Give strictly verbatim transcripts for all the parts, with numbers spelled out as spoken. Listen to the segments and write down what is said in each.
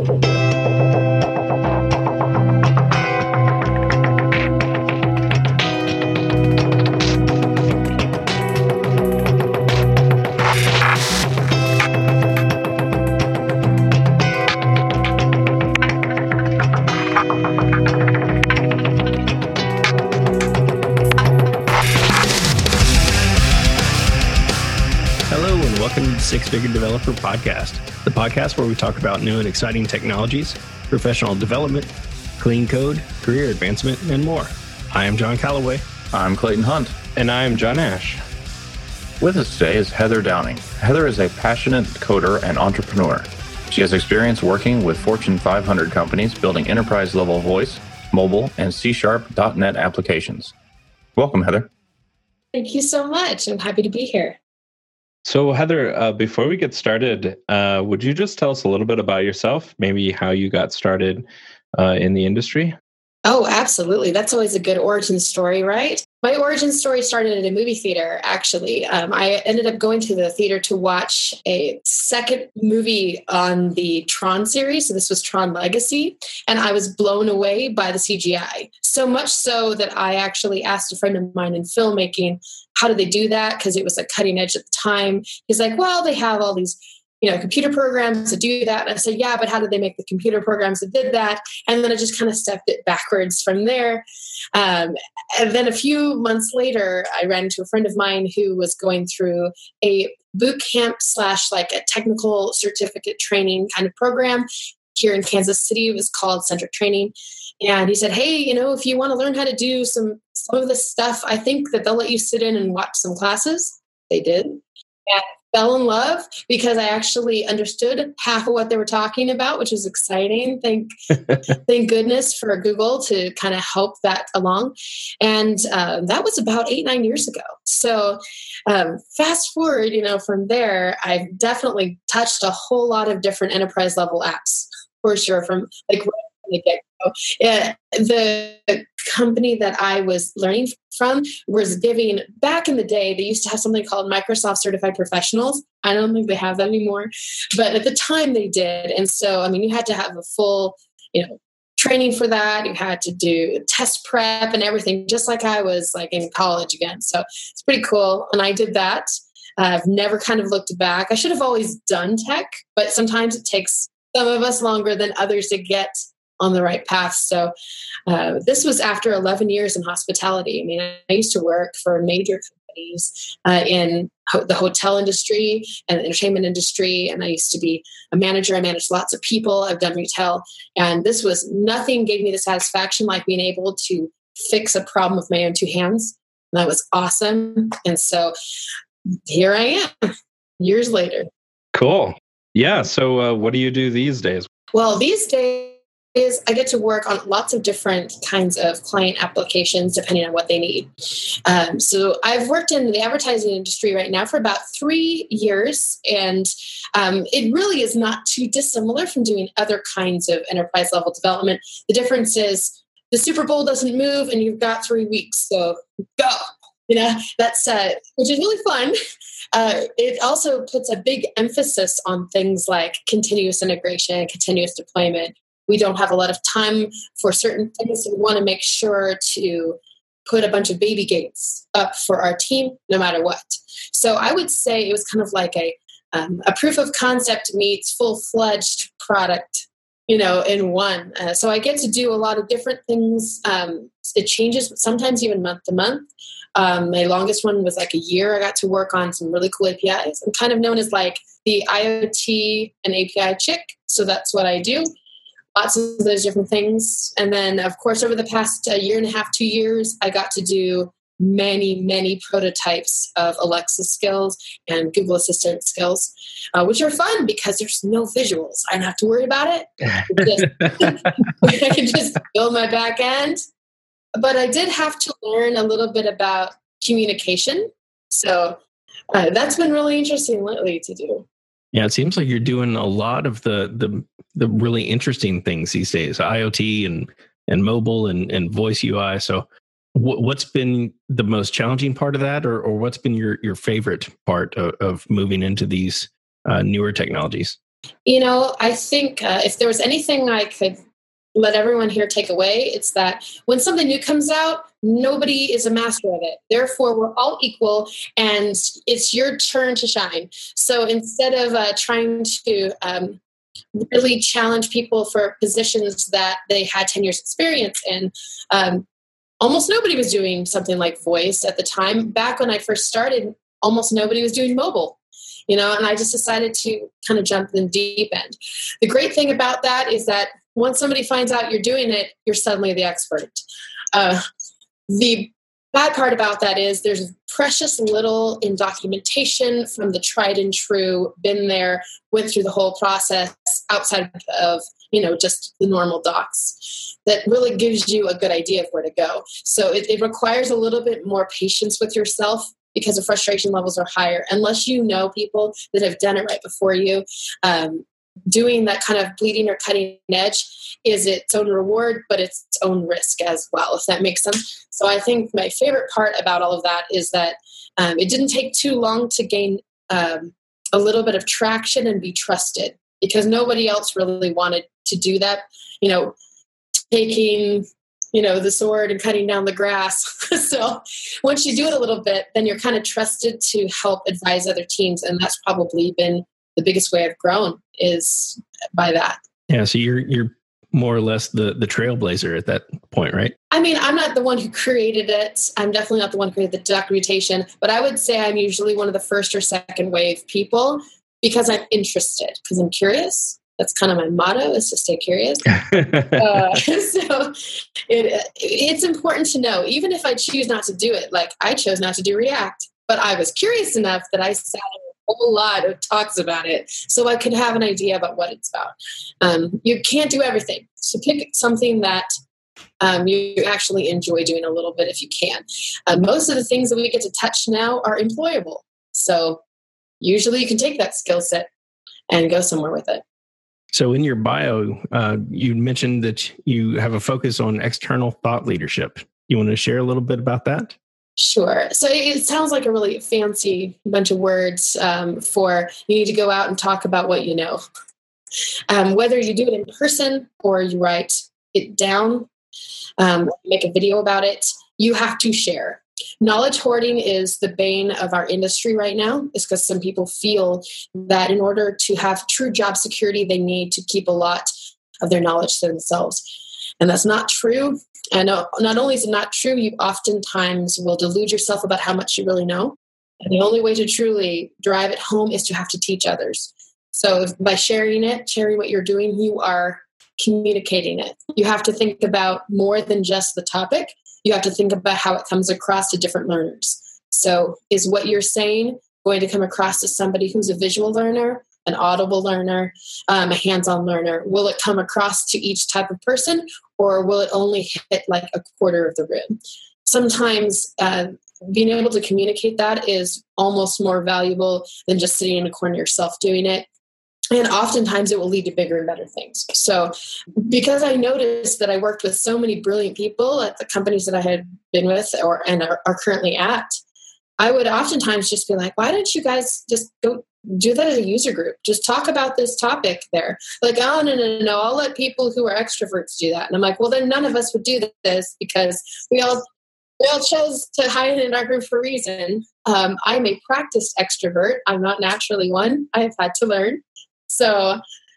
Six Figure Developer Podcast, the podcast where we talk about new and exciting technologies, professional development, clean code, career advancement, and more. I am John Calloway. I'm Clayton Hunt. And I am John Ash. With us today is Heather Downing. Heather is a passionate coder and entrepreneur. She has experience working with Fortune five hundred companies building enterprise-level voice, mobile, and C Sharp dot net applications. Welcome, Heather. Thank you so much. I'm happy to be here. So, Heather, uh, before we get started, uh, would you just tell us a little bit about yourself, maybe how you got started uh, in the industry? Oh, absolutely. That's always a good origin story, right? My origin story started at a movie theater, actually. Um, I ended up going to the theater to watch a second movie on the Tron series. So this was Tron Legacy. And I was blown away by the C G I. So much so that I actually asked a friend of mine in filmmaking, how do they do that? Because it was like cutting edge at the time. He's like, well, they have all these you know, computer programs to do that. And I said, yeah, but how did they make the computer programs that did that? And then I just kind of stepped it backwards from there. Um, and then a few months later, I ran into a friend of mine who was going through a boot camp slash like a technical certificate training kind of program here in Kansas City. It was called Centric Training. And he said, hey, you know, if you want to learn how to do some, some of this stuff, I think that they'll let you sit in and watch some classes. They did. And fell in love because I actually understood half of what they were talking about, which was exciting. Thank, thank goodness for Google to kind of help that along. And uh, that was about eight, nine years ago. So um, fast forward, you know, from there, I've definitely touched a whole lot of different enterprise level apps for sure. From like right from the get-go. Yeah, the company that I was learning from was giving, back in the day, they used to have something called Microsoft Certified Professionals. I don't think they have that anymore, but at the time they did. And so, I mean, you had to have a full, you know, training for that. You had to do test prep and everything, just like I was like in college again. So it's pretty cool. And I did that. Uh, I've never kind of looked back. I should have always done tech, but sometimes it takes some of us longer than others to get on the right path. So uh, this was after eleven years in hospitality. I mean, I used to work for major companies uh, in ho- the hotel industry and the entertainment industry. And I used to be a manager. I managed lots of people. I've done retail. And this was, nothing gave me the satisfaction like being able to fix a problem with my own two hands. And that was awesome. And so here I am years later. Cool. Yeah. So uh, what do you do these days? Well, these days, is I get to work on lots of different kinds of client applications depending on what they need. Um, so I've worked in the advertising industry right now for about three years, and um, it really is not too dissimilar from doing other kinds of enterprise level development. The difference is the Super Bowl doesn't move and you've got three weeks, so go. You know, that's uh, which is really fun. Uh, it also puts a big emphasis on things like continuous integration, continuous deployment. We don't have a lot of time for certain things. So we want to make sure to put a bunch of baby gates up for our team, no matter what. So I would say it was kind of like a um, a proof of concept meets full-fledged product, you know, in one. Uh, so I get to do a lot of different things. Um, it changes sometimes even month to month. Um, my longest one was like a year. I got to work on some really cool A P Is. I'm kind of known as like the IoT and A P I chick. So that's what I do. Lots of those different things. And then, of course, over the past uh, year and a half, two years, I got to do many, many prototypes of Alexa skills and Google Assistant skills, uh, which are fun because there's no visuals. I don't have to worry about it. Just, I can just build my back end. But I did have to learn a little bit about communication. So uh, that's been really interesting lately to do. Yeah, it seems like you're doing a lot of the the the really interesting things these days, IoT and and mobile and, and voice U I. So w- what's been the most challenging part of that, or or what's been your, your favorite part of, of moving into these uh, newer technologies? You know, I think uh, if there was anything I could let everyone here take away, it's that when something new comes out, nobody is a master of it. Therefore, we're all equal and it's your turn to shine. So instead of uh, trying to um, really challenge people for positions that they had ten years experience in, um, almost nobody was doing something like voice at the time. Back when I first started, almost nobody was doing mobile. You know, and I just decided to kind of jump in the deep end. The great thing about that is that once somebody finds out you're doing it, you're suddenly the expert. Uh, the bad part about that is there's precious little in documentation from the tried and true, been there, went through the whole process outside of, you know, just the normal docs that really gives you a good idea of where to go. So it, it requires a little bit more patience with yourself because the frustration levels are higher. Unless you know people that have done it right before you, um, doing that kind of bleeding or cutting edge is its own reward, but it's its own risk as well, if that makes sense. So I think my favorite part about all of that is that um, it didn't take too long to gain um, a little bit of traction and be trusted, because nobody else really wanted to do that. You know, taking, you know, the sword and cutting down the grass. So once you do it a little bit, then you're kind of trusted to help advise other teams. And that's probably been the biggest way I've grown, is by that. Yeah. So you're, you're more or less the, the trailblazer at that point, right? I mean, I'm not the one who created it. I'm definitely not the one who created the documentation, but I would say I'm usually one of the first or second wave people because I'm interested, because I'm curious. That's kind of my motto, is to stay curious. uh, so it, it's important to know, even if I choose not to do it, like I chose not to do React, but I was curious enough that I sat in a whole lot of talks about it so I could have an idea about what it's about. Um, you can't do everything. So pick something that um, you actually enjoy doing a little bit if you can. Uh, most of the things that we get to touch now are employable. So usually you can take that skill set and go somewhere with it. So in your bio, uh, you mentioned that you have a focus on external thought leadership. You want to share a little bit about that? Sure. So it sounds like a really fancy bunch of words um, for you need to go out and talk about what you know. Um, whether you do it in person or you write it down, um, make a video about it, you have to share. Knowledge hoarding is the bane of our industry right now. It's because some people feel that in order to have true job security, they need to keep a lot of their knowledge to themselves. And that's not true. And not only is it not true, you oftentimes will delude yourself about how much you really know. And the only way to truly drive it home is to have to teach others. So by sharing it, sharing what you're doing, you are communicating it. You have to think about more than just the topic. You have to think about how it comes across to different learners. So is what you're saying going to come across to somebody who's a visual learner, an audible learner, um, a hands-on learner? Will it come across to each type of person, or will it only hit like a quarter of the room? Sometimes uh, being able to communicate that is almost more valuable than just sitting in a corner yourself doing it. And oftentimes it will lead to bigger and better things. So because I noticed that I worked with so many brilliant people at the companies that I had been with or and are, are currently at, I would oftentimes just be like, why don't you guys just go do that as a user group? Just talk about this topic there. Like, oh, no, no, no, no, I'll let people who are extroverts do that. And I'm like, well, then none of us would do this because we all we all chose to hide in our group for a reason. Um, I'm a practiced extrovert. I'm not naturally one. I have had to learn. So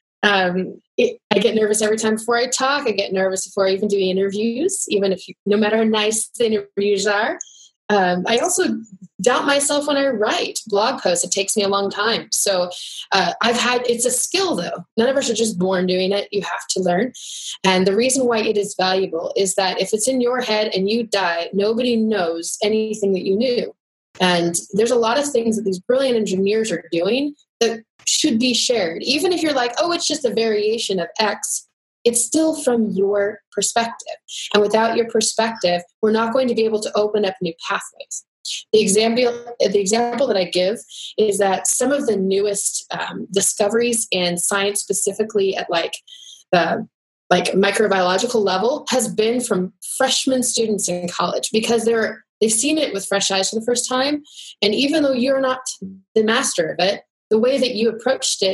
um, it, I get nervous every time before I talk. I get nervous before I even do interviews, even if you, no matter how nice the interviews are. Um, I also doubt myself when I write blog posts. It takes me a long time. So uh, I've had, it's a skill though. None of us are just born doing it. You have to learn. And the reason why it is valuable is that if it's in your head and you die, nobody knows anything that you knew. And there's a lot of things that these brilliant engineers are doing that should be shared. Even if you're like, oh, it's just a variation of X, it's still from your perspective. And without your perspective, we're not going to be able to open up new pathways. The example, the example that I give is that some of the newest um, discoveries in science, specifically at like the like microbiological level, has been from freshman students in college because they're they've seen it with fresh eyes for the first time. And even though you're not the master of it, the way that you approached it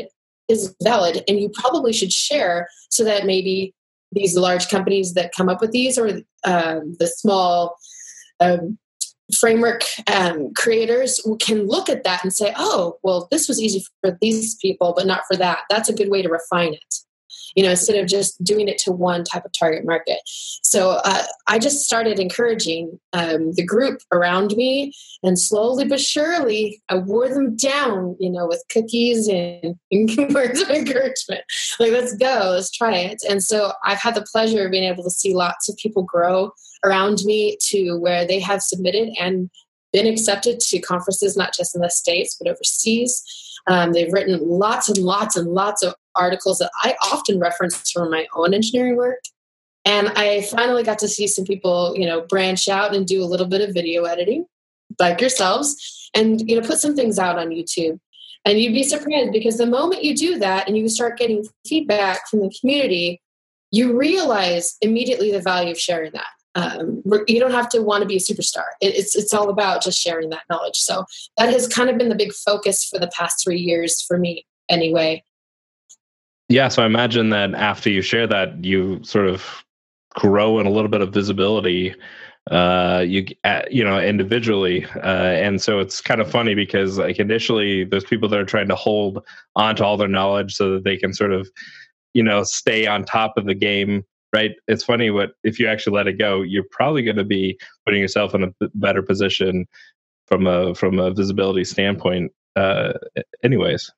is valid and you probably should share so that maybe these large companies that come up with these or um, the small um, framework um, creators can look at that and say, oh, well, this was easy for these people, but not for that. That's a good way to refine it, you know, instead of just doing it to one type of target market. So uh, I just started encouraging um, the group around me, and slowly but surely I wore them down, you know, with cookies and, and words of encouragement. Like, let's go, let's try it. And so I've had the pleasure of being able to see lots of people grow around me to where they have submitted and been accepted to conferences, not just in the States, but overseas. Um, they've written lots and lots and lots of articles that I often reference from my own engineering work. And I finally got to see some people, you know, branch out and do a little bit of video editing, like yourselves, and, you know, put some things out on YouTube. And you'd be surprised, because the moment you do that and you start getting feedback from the community, you realize immediately the value of sharing that. Um, you don't have to want to be a superstar. It, it's it's all about just sharing that knowledge. So that has kind of been the big focus for the past three years for me, anyway. Yeah, so I imagine that after you share that, you sort of grow in a little bit of visibility, uh, you uh, you know, individually, uh, and so it's kind of funny because, like, initially there's people that are trying to hold on to all their knowledge so that they can sort of, you know, stay on top of the game. Right. It's funny what if you actually let it go, you're probably going to be putting yourself in a better position from a from a visibility standpoint. Uh, anyways,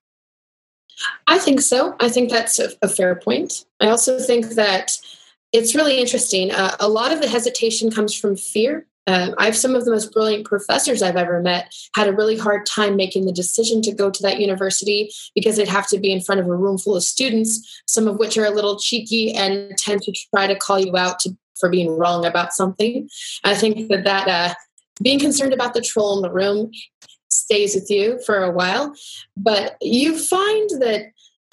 I think so. I think that's a, a fair point. I also think that it's really interesting. Uh, a lot of the hesitation comes from fear. Uh, I have some of the most brilliant professors I've ever met had a really hard time making the decision to go to that university because they'd have to be in front of a room full of students, some of which are a little cheeky and tend to try to call you out to, for being wrong about something. I think that, that uh, being concerned about the troll in the room stays with you for a while, but you find that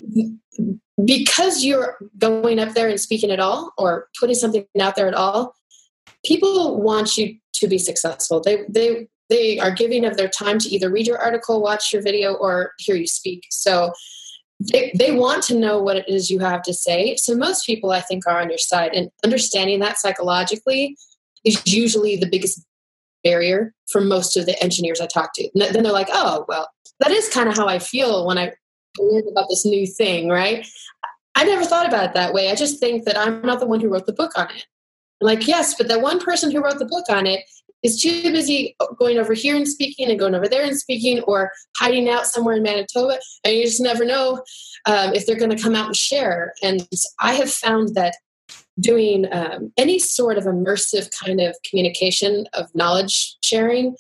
because you're going up there and speaking at all or putting something out there at all, people want you to be successful. They they they are giving of their time to either read your article, watch your video, or hear you speak. So they, they want to know what it is you have to say. So most people, I think, are on your side. And understanding that psychologically is usually the biggest barrier for most of the engineers I talk to. And then they're like, oh, well, that is kind of how I feel when I learn about this new thing, right? I never thought about it that way. I just think that I'm not the one who wrote the book on it. Like, yes, but the one person who wrote the book on it is too busy going over here and speaking and going over there and speaking, or hiding out somewhere in Manitoba. And you just never know um, if they're going to come out and share. And I have found that doing um, any sort of immersive kind of communication of knowledge sharing,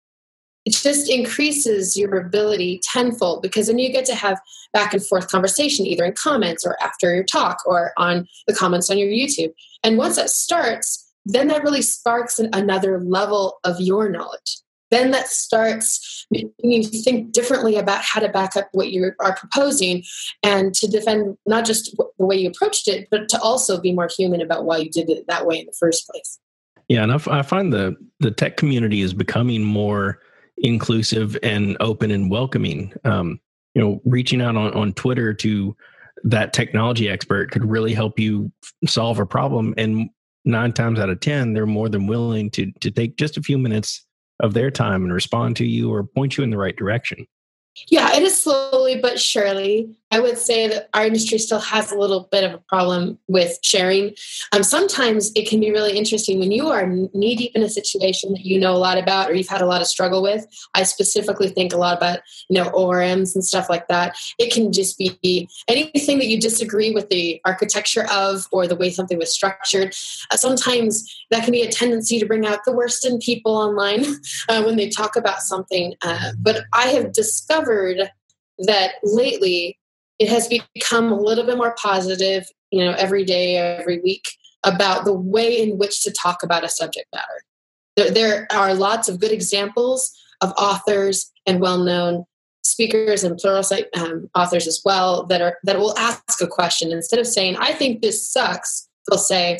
it just increases your ability tenfold, because then you get to have back and forth conversation, either in comments or after your talk or on the comments on your YouTube. And once that starts, then that really sparks an, another level of your knowledge. Then that starts making you think differently about how to back up what you are proposing and to defend not just the way you approached it, but to also be more human about why you did it that way in the first place. Yeah, and I, f- I find the the tech community is becoming more inclusive and open and welcoming. Um, you know, reaching out on, on Twitter to that technology expert could really help you solve a problem. And nine times out of ten, they're more than willing to to take just a few minutes of their time and respond to you or point you in the right direction. Yeah, it is slowly but surely. I would say that our industry still has a little bit of a problem with sharing. Um, sometimes it can be really interesting when you are knee deep in a situation that you know a lot about or you've had a lot of struggle with. I specifically think a lot about, you know, O R Ms and stuff like that. It can just be anything that you disagree with the architecture of or the way something was structured. Uh, sometimes that can be a tendency to bring out the worst in people online uh, when they talk about something. Uh, but I have discovered that lately it has become a little bit more positive, you know, every day, every week, about the way in which to talk about a subject matter. There, there are lots of good examples of authors and well-known speakers and pluralsight um, authors as well that are that will ask a question. Instead of saying, I think this sucks, they'll say,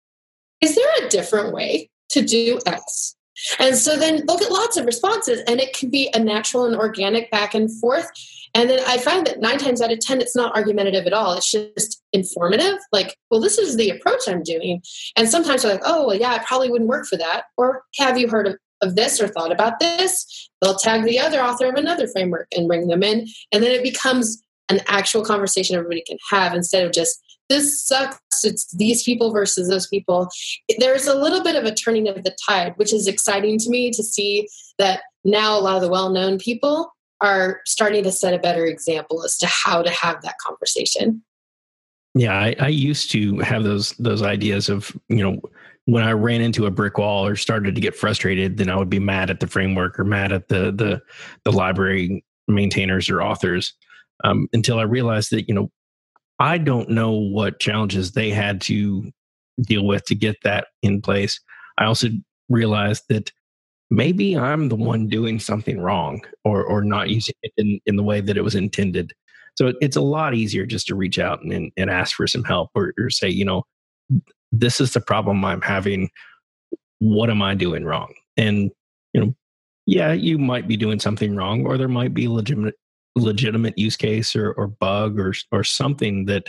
is there a different way to do X? And so then they'll get lots of responses, and it can be a natural and organic back and forth. And then I find that nine times out of ten, it's not argumentative at all. It's just informative. Like, well, this is the approach I'm doing. And sometimes they're like, oh, well, yeah, I probably wouldn't work for that. Or have you heard of, of this or thought about this? They'll tag the other author of another framework and bring them in. And then it becomes an actual conversation everybody can have instead of just, this sucks, it's these people versus those people. There's a little bit of a turning of the tide, which is exciting to me to see that now a lot of the well-known people are starting to set a better example as to how to have that conversation. Yeah, I, I used to have those those ideas of, you know, when I ran into a brick wall or started to get frustrated, then I would be mad at the framework or mad at the the, the library maintainers or authors, um, until I realized that, you know, I don't know what challenges they had to deal with to get that in place. I also realized that maybe I'm the one doing something wrong or or not using it in, in the way that it was intended. So it, it's a lot easier just to reach out and, and ask for some help or, or say, you know, this is the problem I'm having. What am I doing wrong? And, you know, yeah, you might be doing something wrong, or there might be legitimate legitimate use case or, or bug or or something that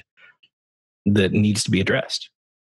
that needs to be addressed.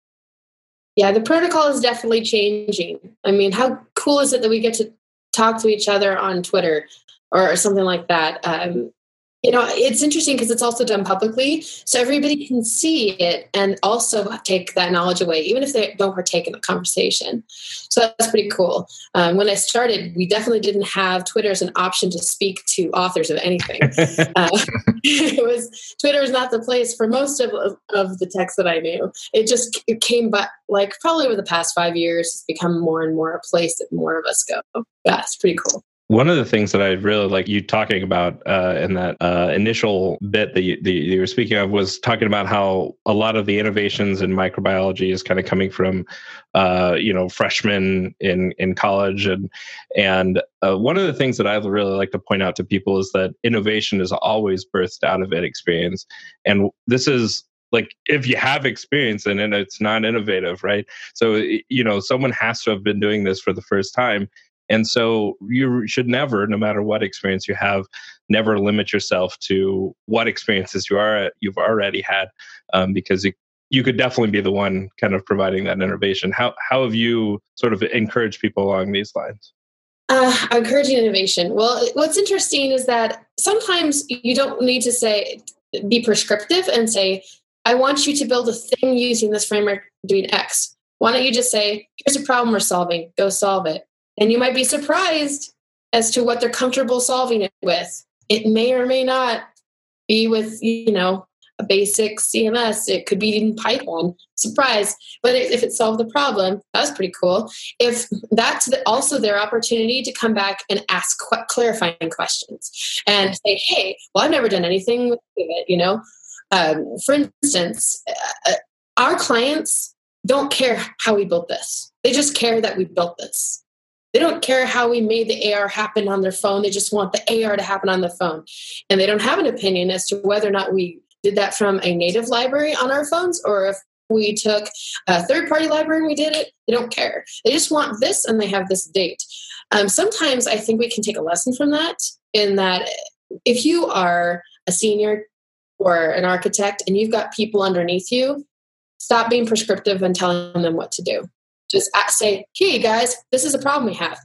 Yeah, the protocol is definitely changing. I mean, how cool is it that we get to talk to each other on Twitter or, or something like that? Um, you know, it's interesting because it's also done publicly, so everybody can see it and also take that knowledge away, even if they don't partake in the conversation. So that's pretty cool. Um, when I started, we definitely didn't have Twitter as an option to speak to authors of anything. uh, it was Twitter is not the place for most of, of, of the text that I knew. It just it came back, like probably over the past five years, it's become more and more a place that more of us go. Yeah, it's pretty cool. One of the things that I really like you talking about uh, in that uh, initial bit that you, that you were speaking of was talking about how a lot of the innovations in microbiology is kind of coming from, uh, you know, freshmen in, in college. And and uh, one of the things that I really like to point out to people is that innovation is always birthed out of inexperience. And this is like, if you have experience in it, it's not innovative, right? So, you know, someone has to have been doing this for the first time. And so you should never, no matter what experience you have, never limit yourself to what experiences you are you've already had, um, because you, you could definitely be the one kind of providing that innovation. How how have you sort of encouraged people along these lines? Uh, encouraging innovation. Well, what's interesting is that sometimes you don't need to say be prescriptive and say, I want you to build a thing using this framework doing X. Why don't you just say, here's a problem we're solving, go solve it. And you might be surprised as to what they're comfortable solving it with. It may or may not be with, you know, a basic C M S. It could be in Python. Surprise. But if it solved the problem, that's pretty cool. If that's also their opportunity to come back and ask qu- clarifying questions and say, hey, well, I've never done anything with it, you know. Um, for instance, uh, our clients don't care how we built this. They just care that we built this. They don't care how we made the A R happen on their phone. They just want the A R to happen on the phone. And they don't have an opinion as to whether or not we did that from a native library on our phones or if we took a third-party library and we did it. They don't care. They just want this and they have this date. Um, sometimes I think we can take a lesson from that in that if you are a senior or an architect and you've got people underneath you, stop being prescriptive and telling them what to do. Just say, hey guys, this is a problem we have.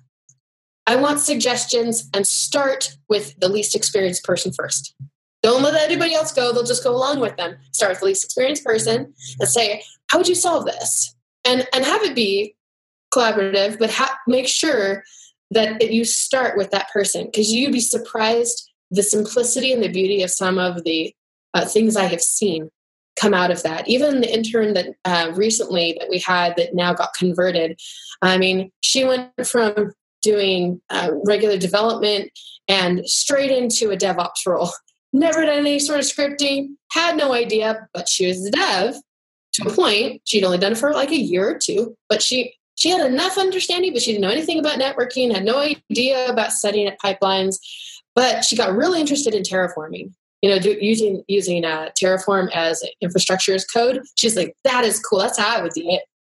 I want suggestions and start with the least experienced person first. Don't let anybody else go. They'll just go along with them. Start with the least experienced person and say, how would you solve this? And and have it be collaborative, but ha- make sure that it, you start with that person because you'd be surprised the simplicity and the beauty of some of the uh, things I have seen come out of that. Even the intern that uh, recently that we had that now got converted. I mean, she went from doing uh, regular development and straight into a DevOps role. Never done any sort of scripting, had no idea, but she was a dev to a point. She'd only done it for like a year or two, but she she had enough understanding, but she didn't know anything about networking, had no idea about setting up pipelines, but she got really interested in terraforming. You know, do, using using uh, Terraform as infrastructure as code. She's like, that is cool. That's how I would do it.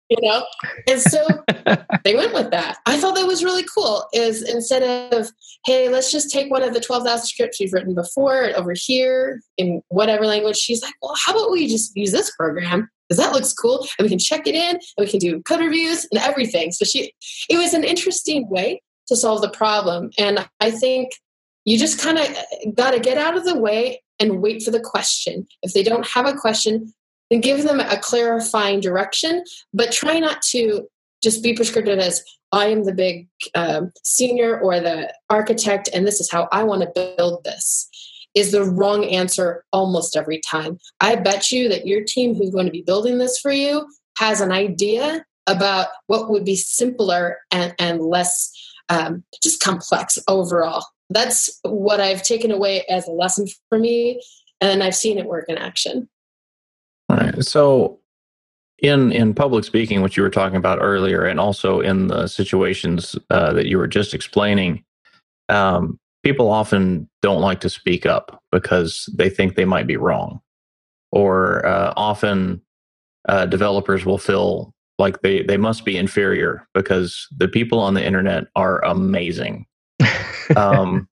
you know? And so they went with that. I thought that was really cool, is instead of, hey, let's just take one of the twelve thousand scripts we've written before over here in whatever language. She's like, well, how about we just use this program? Because that looks cool. And we can check it in and we can do code reviews and everything. So she, it was an interesting way to solve the problem. And I think you just kind of got to get out of the way and wait for the question. If they don't have a question, then give them a clarifying direction, but try not to just be prescriptive as I am the big um, senior or the architect, and this is how I want to build this, is the wrong answer almost every time. I bet you that your team who's going to be building this for you has an idea about what would be simpler and, and less um, just complex overall. That's what I've taken away as a lesson for me, and I've seen it work in action. All right. So in in public speaking, which you were talking about earlier, and also in the situations uh, that you were just explaining, um, people often don't like to speak up because they think they might be wrong. Or uh, often uh, developers will feel like they, they must be inferior because the people on the internet are amazing. um,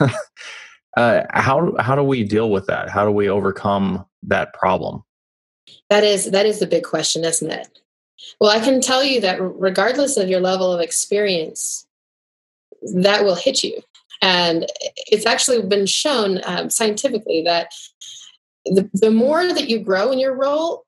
uh, how how do we deal with that? How do we overcome that problem? That is that is the big question, isn't it? Well, I can tell you that regardless of your level of experience, that will hit you. And it's actually been shown um, scientifically that the, the more that you grow in your role,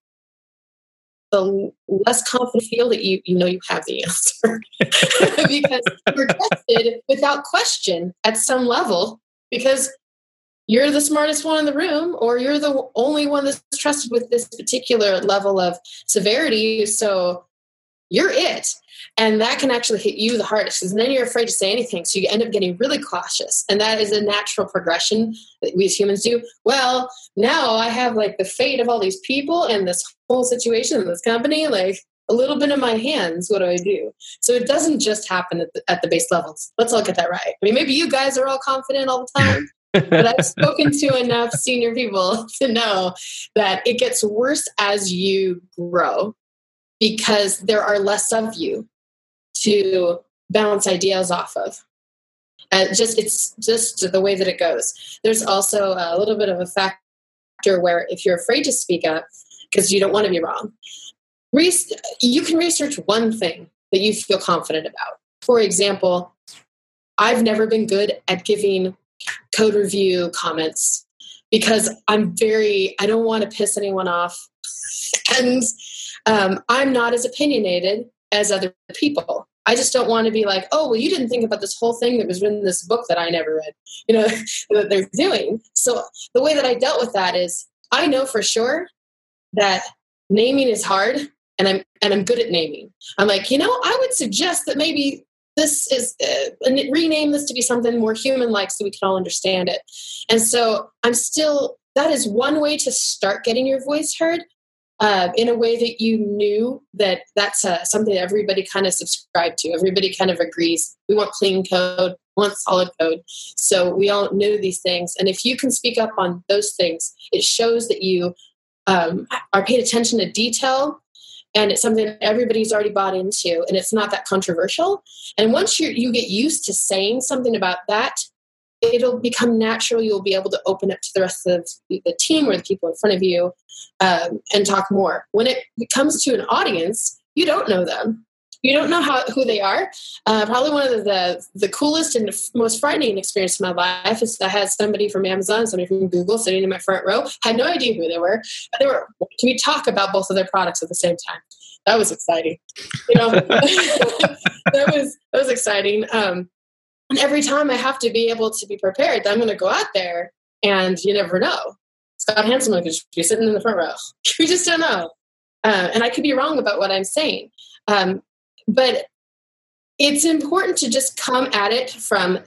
the less confident you feel that you, you know you have the answer. Because you're tested without question at some level, because you're the smartest one in the room, or you're the only one that's trusted with this particular level of severity. So you're it. And that can actually hit you the hardest, because then you're afraid to say anything. So you end up getting really cautious. And that is a natural progression that we as humans do. Well, now I have like the fate of all these people and this whole situation in this company, like a little bit in my hands. What do I do? So it doesn't just happen at the, at the base levels. Let's all get that right. I mean, maybe you guys are all confident all the time. But I've spoken to enough senior people to know that it gets worse as you grow, because there are less of you to bounce ideas off of. Uh, just it's just the way that it goes. There's also a little bit of a factor where if you're afraid to speak up because you don't want to be wrong, re- you can research one thing that you feel confident about. For example, I've never been good at giving code review comments because I'm very, I don't want to piss anyone off. And um, I'm not as opinionated as other people. I just don't want to be like, oh, well, you didn't think about this whole thing that was written in this book that I never read, you know, that they're doing. So the way that I dealt with that is I know for sure that naming is hard, and I'm, and I'm good at naming. I'm like, you know, I would suggest that maybe this is, uh, rename this to be something more human-like so we can all understand it. And so I'm still, that is one way to start getting your voice heard, uh, in a way that you knew that that's uh, something that everybody kind of subscribed to. Everybody kind of agrees. We want clean code, we want solid code. So we all know these things. And if you can speak up on those things, it shows that you um, are paid attention to detail. And it's something that everybody's already bought into, and it's not that controversial. And once you you get used to saying something about that, it'll become natural. You'll be able to open up to the rest of the team or the people in front of you um, and talk more. When it comes to an audience, you don't know them. You don't know how who they are. Uh, probably one of the, the coolest and most frightening experience in my life is I had somebody from Amazon, somebody from Google sitting in my front row. Had no idea who they were. But they were, can we talk about both of their products at the same time? That was exciting. You know, that was that was exciting. Um, and every time I have to be able to be prepared that I'm going to go out there, and you never know. Scott Hanselman could be sitting in the front row. We just don't know. Uh, and I could be wrong about what I'm saying. Um, But it's important to just come at it from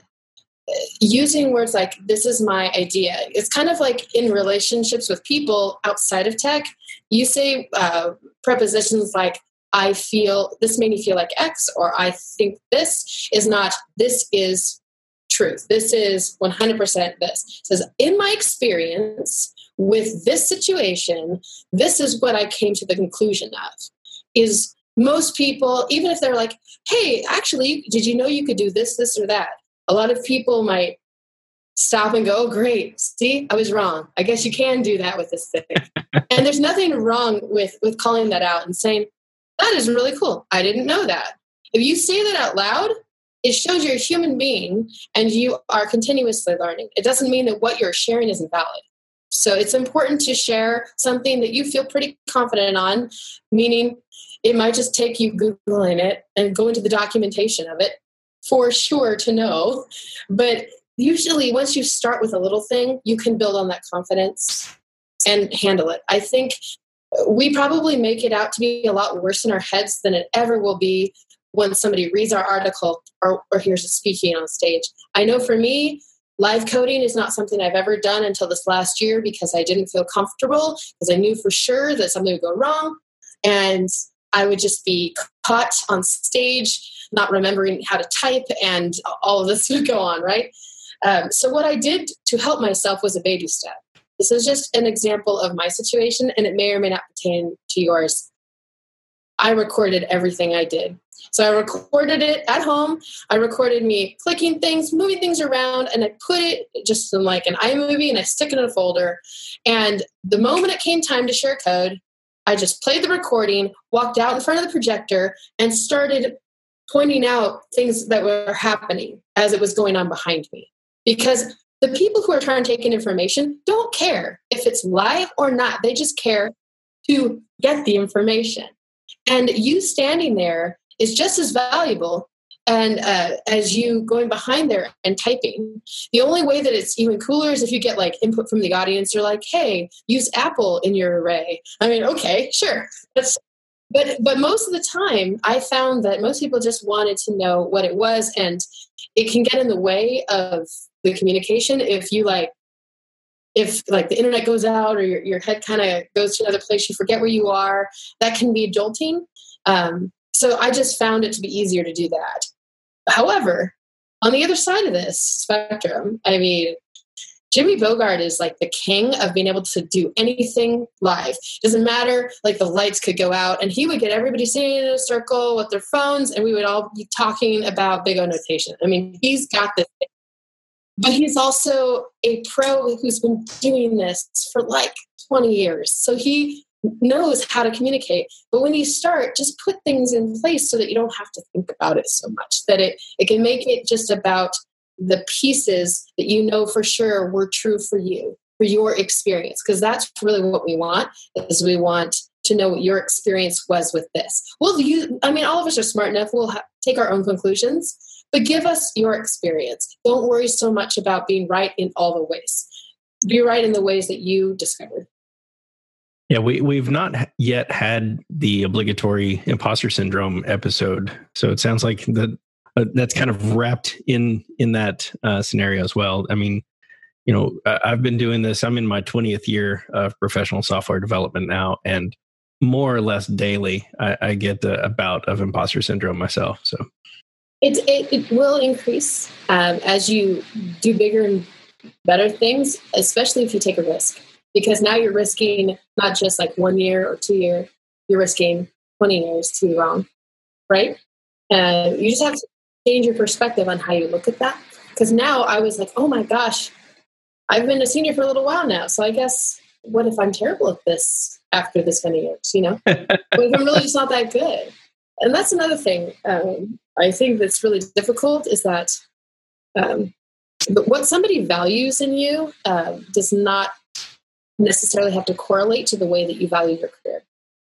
using words like, this is my idea. It's kind of like in relationships with people outside of tech. You say uh, prepositions like, I feel, this made me feel like X, or I think this is not, this is truth. This is one hundred percent this. It says, in my experience with this situation, this is what I came to the conclusion of, is most people, even if they're like, hey, actually, did you know you could do this, this, or that? A lot of people might stop and go, oh, great. See, I was wrong. I guess you can do that with this thing. And there's nothing wrong with, with calling that out and saying, that is really cool. I didn't know that. If you say that out loud, it shows you're a human being and you are continuously learning. It doesn't mean that what you're sharing isn't valid. So it's important to share something that you feel pretty confident on, meaning it might just take you Googling it and go into the documentation of it for sure to know. But usually once you start with a little thing, you can build on that confidence and handle it. I think we probably make it out to be a lot worse in our heads than it ever will be when somebody reads our article or, or hears us speaking on stage. I know for me, live coding is not something I've ever done until this last year because I didn't feel comfortable because I knew for sure that something would go wrong and I would just be caught on stage, not remembering how to type, and all of this would go on, right? Um, so what I did to help myself was a baby step. This is just an example of my situation, and it may or may not pertain to yours. I recorded everything I did. So I recorded it at home. I recorded me clicking things, moving things around, and I put it just in like an iMovie and I stick it in a folder. And the moment it came time to share code, I just played the recording, walked out in front of the projector, and started pointing out things that were happening as it was going on behind me. Because the people who are trying to take in information don't care if it's live or not. They just care to get the information. And you standing there is just as valuable and uh, as you going behind there and typing. The only way that it's even cooler is if you get like input from the audience. You're like, hey, use Apple in your array. I mean, okay, sure. That's, but but most of the time, I found that most people just wanted to know what it was, and it can get in the way of the communication if you like, if like the internet goes out or your, your head kind of goes to another place, you forget where you are. That can be jolting. Um, So I just found it to be easier to do that. However, on the other side of this spectrum, I mean, Jimmy Bogart is like the king of being able to do anything live. Doesn't matter, like the lights could go out and he would get everybody sitting in a circle with their phones and we would all be talking about Big O Notation. I mean, he's got this thing. But he's also a pro who's been doing this for like twenty years. So he knows how to communicate. But when you start, just put things in place so that you don't have to think about it so much, that it, it can make it just about the pieces that you know for sure were true for you, for your experience. Because that's really what we want, is we want to know what your experience was with this. Well, you, I mean, all of us are smart enough. We'll ha- take our own conclusions, but give us your experience. Don't worry so much about being right in all the ways. Be right in the ways that you discovered. Yeah, we, we've not yet had the obligatory imposter syndrome episode. So it sounds like that uh, that's kind of wrapped in in that uh, scenario as well. I mean, you know, I've been doing this. I'm in my twentieth year of professional software development now, and more or less daily, I, I get a, a bout of imposter syndrome myself. So it, it, it will increase um, as you do bigger and better things, especially if you take a risk. Because now you're risking not just like one year or two years, you're risking twenty years to be wrong, right? And uh, you just have to change your perspective on how you look at that. Because now I was like, oh my gosh, I've been a senior for a little while now. So I guess, what if I'm terrible at this after this many years, you know? What if I'm really just not that good? And that's another thing um, I think that's really difficult is that um, what somebody values in you uh, does not necessarily have to correlate to the way that you value your career.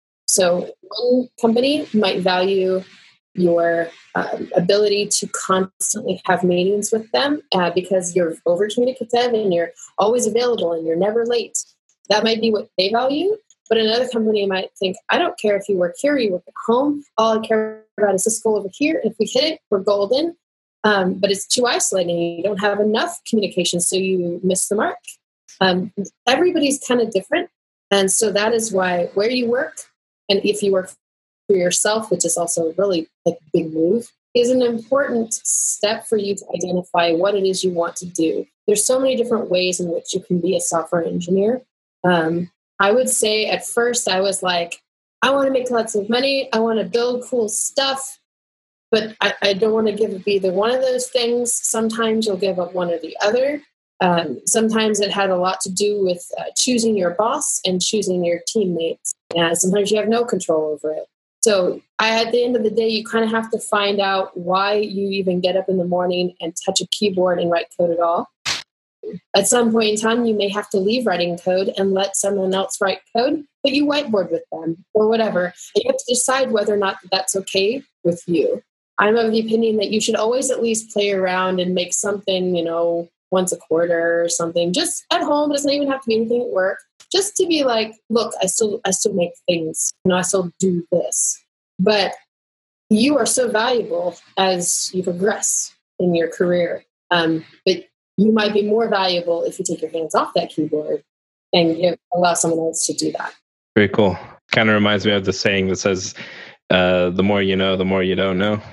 So one company might value your um, ability to constantly have meetings with them uh, because you're over communicative and you're always available and you're never late. That might be what they value. But another company might think, I don't care if you work here or you work at home. All I care about is this goal over here. And if we hit it, we're golden. Um, but it's too isolating. You don't have enough communication, so you miss the mark. Um, everybody's kind of different. And so that is why where you work, and if you work for yourself, which is also a really like big move, is an important step for you to identify what it is you want to do. There's so many different ways in which you can be a software engineer. Um, I would say at first I was like, I want to make lots of money. I want to build cool stuff, but I, I don't want to give up either one of those things. Sometimes you'll give up one or the other. Um, sometimes it had a lot to do with uh, choosing your boss and choosing your teammates. And sometimes you have no control over it. So I, at the end of the day, you kind of have to find out why you even get up in the morning and touch a keyboard and write code at all. At some point in time, you may have to leave writing code and let someone else write code, but you whiteboard with them or whatever. And you have to decide whether or not that's okay with you. I'm of the opinion that you should always at least play around and make something, you know, once a quarter or something, just at home. It doesn't even have to be anything at work. Just to be like, look, I still, I still make things. You know, I still do this. But you are so valuable as you progress in your career. Um, but you might be more valuable if you take your hands off that keyboard and you allow someone else to do that. Very cool. Kind of reminds me of the saying that says, uh, the more you know, the more you don't know.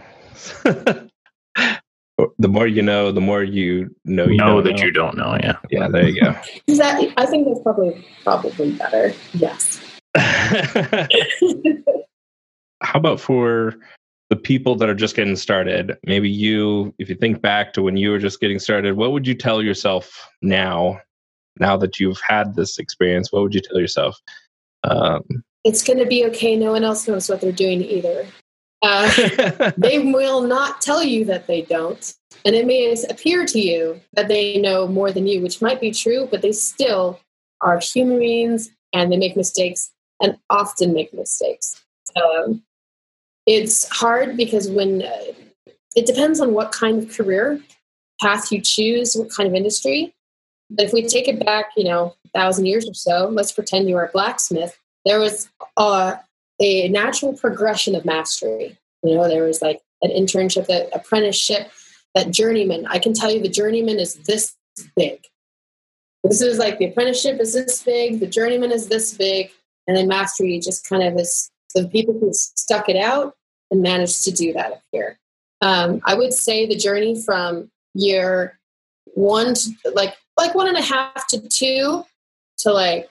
The more you know, the more you know you know don't that know. you don't know. Yeah. Yeah, there you go. Exactly. I think that's probably probably better. Yes. How about for the people that are just getting started? Maybe you, if you think back to when you were just getting started, what would you tell yourself now, now that you've had this experience? What would you tell yourself? Um, it's going to be okay. No one else knows what they're doing either. Uh, they will not tell you that they don't. And it may appear to you that they know more than you, which might be true, but they still are human beings and they make mistakes and often make mistakes. Um, it's hard because when uh, it depends on what kind of career path you choose, what kind of industry. But if we take it back, you know, a thousand years or so, let's pretend you are a blacksmith. There was uh, a natural progression of mastery. You know, there was like an internship, that apprenticeship, that journeyman. I can tell you the journeyman is this big. This is like the apprenticeship is this big, the journeyman is this big, and then mastery just kind of is the people who stuck it out and managed to do that up here. Um, I would say the journey from year one to like like one and a half to two to like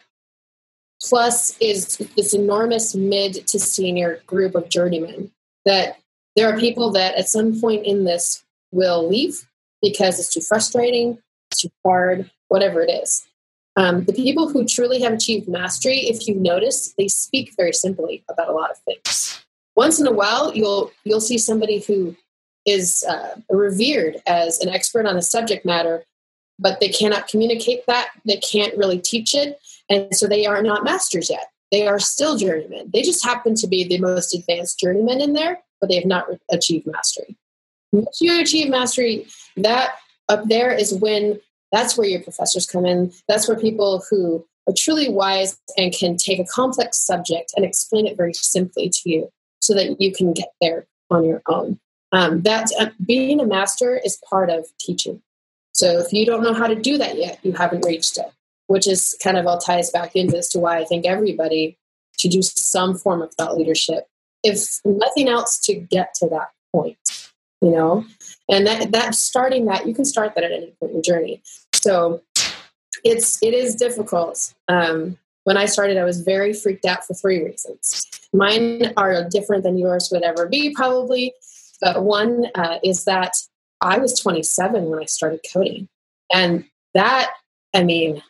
plus is this enormous mid to senior group of journeymen that there are people that at some point in this will leave because it's too frustrating, it's too hard, whatever it is. Um, the people who truly have achieved mastery, if you notice, they speak very simply about a lot of things. Once in a while, you'll you'll see somebody who is uh, revered as an expert on a subject matter, but they cannot communicate that. They can't really teach it. And so they are not masters yet. They are still journeymen. They just happen to be the most advanced journeymen in there, but they have not re- achieved mastery. Once you achieve mastery, that up there is when, that's where your professors come in. That's where people who are truly wise and can take a complex subject and explain it very simply to you so that you can get there on your own. Um, that uh, being a master is part of teaching. So if you don't know how to do that yet, you haven't reached it, which is kind of all ties back into as to why I think everybody should do some form of thought leadership, if nothing else, to get to that point, you know, and that, that starting that, you can start that at any point in your journey. So it's, it is difficult. Um, when I started, I was very freaked out for three reasons. Mine are different than yours would ever be, probably. But one uh, is that I was twenty-seven when I started coding. And that, I mean,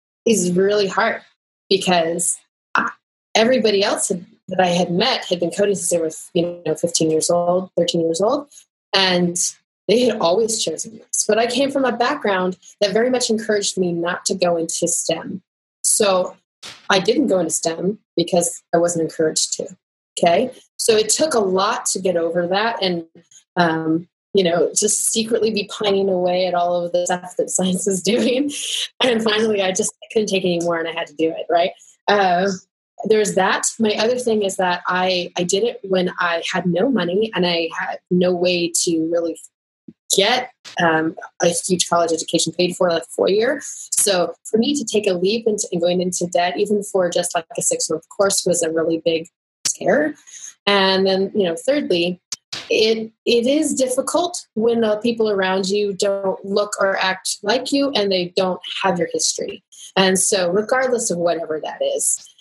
is really hard because I, everybody else had, that I had met had been coding since they were, you know, fifteen years old, thirteen years old. And they had always chosen this. But I came from a background that very much encouraged me not to go into STEM. So I didn't go into STEM because I wasn't encouraged to. Okay. So it took a lot to get over that and, um, you know, just secretly be pining away at all of the stuff that science is doing. And finally, I just I couldn't take it anymore and I had to do it. Right. Uh, there's that. My other thing is that I, I did it when I had no money and I had no way to really get um, a huge college education paid for, like four year. So for me to take a leap into and going into debt, even for just like a six month course, was a really big scare. And then, you know, thirdly, it it is difficult when the people around you don't look or act like you and they don't have your history. And so regardless of whatever that is,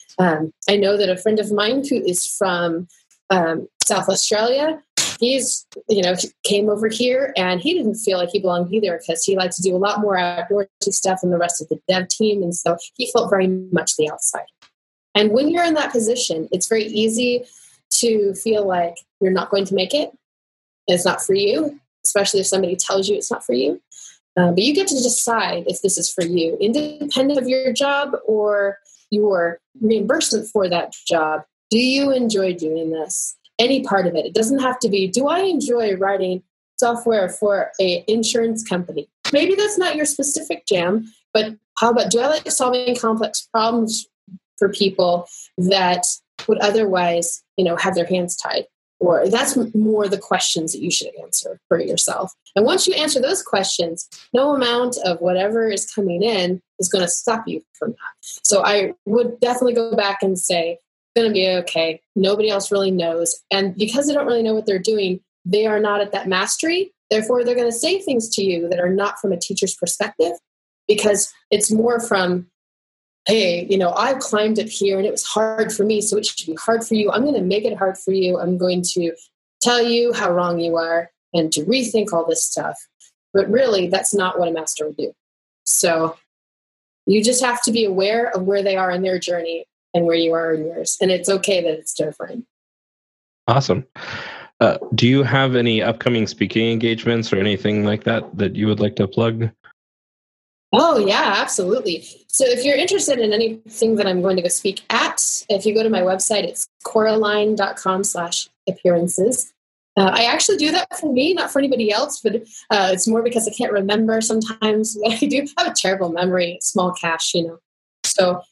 Um, I know that a friend of mine who is from um, South Australia, he's, you know, came over here and he didn't feel like he belonged either because he liked to do a lot more outdoorsy stuff than the rest of the dev team. And so he felt very much the outsider. And when you're in that position, it's very easy to feel like you're not going to make it. It's not for you, especially if somebody tells you it's not for you. Uh, but you get to decide if this is for you, independent of your job or your reimbursement for that job. Do you enjoy doing this? Any part of it. It doesn't have to be, do I enjoy writing software for an insurance company? Maybe that's not your specific jam, but how about, do I like solving complex problems for people that would otherwise, you know, have their hands tied? Or that's more the questions that you should answer for yourself. And once you answer those questions, no amount of whatever is coming in is going to stop you from that. So I would definitely go back and say, it's going to be okay. Nobody else really knows. And because they don't really know what they're doing, they are not at that mastery. Therefore, they're going to say things to you that are not from a teacher's perspective, because it's more from, hey, you know, I climbed it here and it was hard for me, so it should be hard for you. I'm going to make it hard for you. I'm going to tell you how wrong you are and to rethink all this stuff. But really, that's not what a master would do. So you just have to be aware of where they are in their journey and where you are in yours. And it's okay that it's different. Awesome. Uh, do you have any upcoming speaking engagements or anything like that that you would like to plug? Oh, yeah, absolutely. So if you're interested in anything that I'm going to go speak at, if you go to my website, it's coraline.com slash appearances. Uh, I actually do that for me, not for anybody else, but uh, it's more because I can't remember sometimes what I do. I have a terrible memory, small cache, you know. So,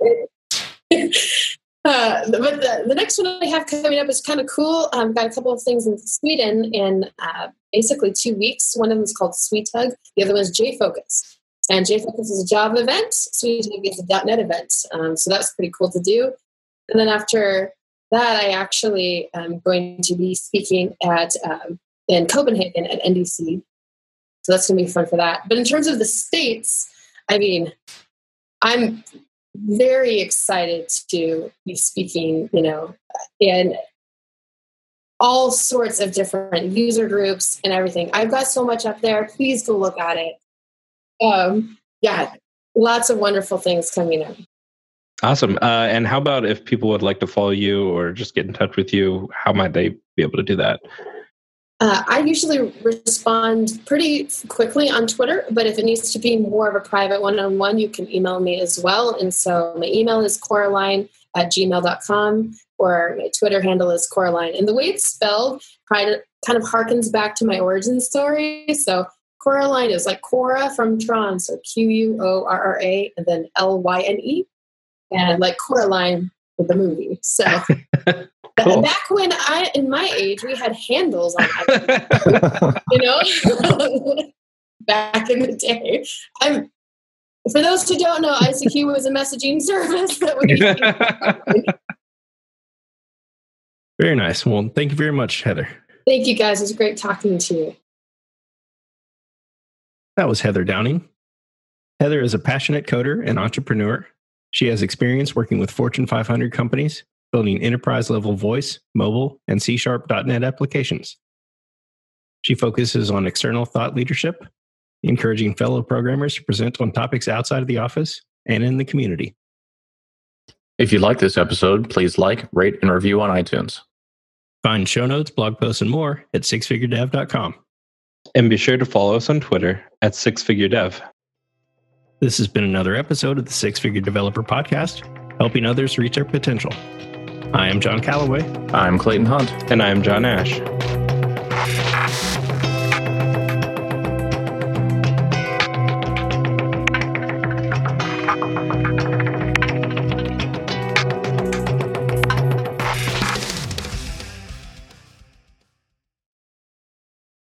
uh, but the, the next one I have coming up is kind of cool. I've got a couple of things in Sweden in uh, basically two weeks. One of them is called SweetHug. The other one is JFocus. And JFocus is a Java event. SweetHug is a dot net event. Um, so that's pretty cool to do. And then after that, I actually am going to be speaking at um, in Copenhagen at N D C. So that's going to be fun for that. But in terms of the States, I mean, I'm very excited to be speaking, you know, in all sorts of different user groups and everything. I've got so much up there. Please go look at it. Um, yeah, lots of wonderful things coming up. Awesome. Uh, and how about if people would like to follow you or just get in touch with you, how might they be able to do that? Uh, I usually respond pretty quickly on Twitter, but if it needs to be more of a private one-on-one, you can email me as well. And so my email is coraline at gmail dot com, or my Twitter handle is Coraline. And the way it's spelled kind of, kind of harkens back to my origin story. So Coraline is like Cora from Tron, so Q U O R R A, and then L Y N E, and like Coraline with the movie. So cool. Back when I, in my age, we had handles on everything, you know, back in the day. I'm, for those who don't know, I C Q was a messaging service that we Very nice. Well, thank you very much, Heather. Thank you, guys. It was great talking to you. That was Heather Downing. Heather is a passionate coder and entrepreneur. She has experience working with Fortune five hundred companies, building enterprise-level voice, mobile, and C sharp dot net applications. She focuses on external thought leadership, encouraging fellow programmers to present on topics outside of the office and in the community. If you like this episode, please like, rate, and review on iTunes. Find show notes, blog posts, and more at six figure dev dot com. And be sure to follow us on Twitter at six figure dev. This has been another episode of the Six Figure Developer Podcast, helping others reach their potential. I am John Calloway. I'm Clayton Hunt. And I'm John Ash.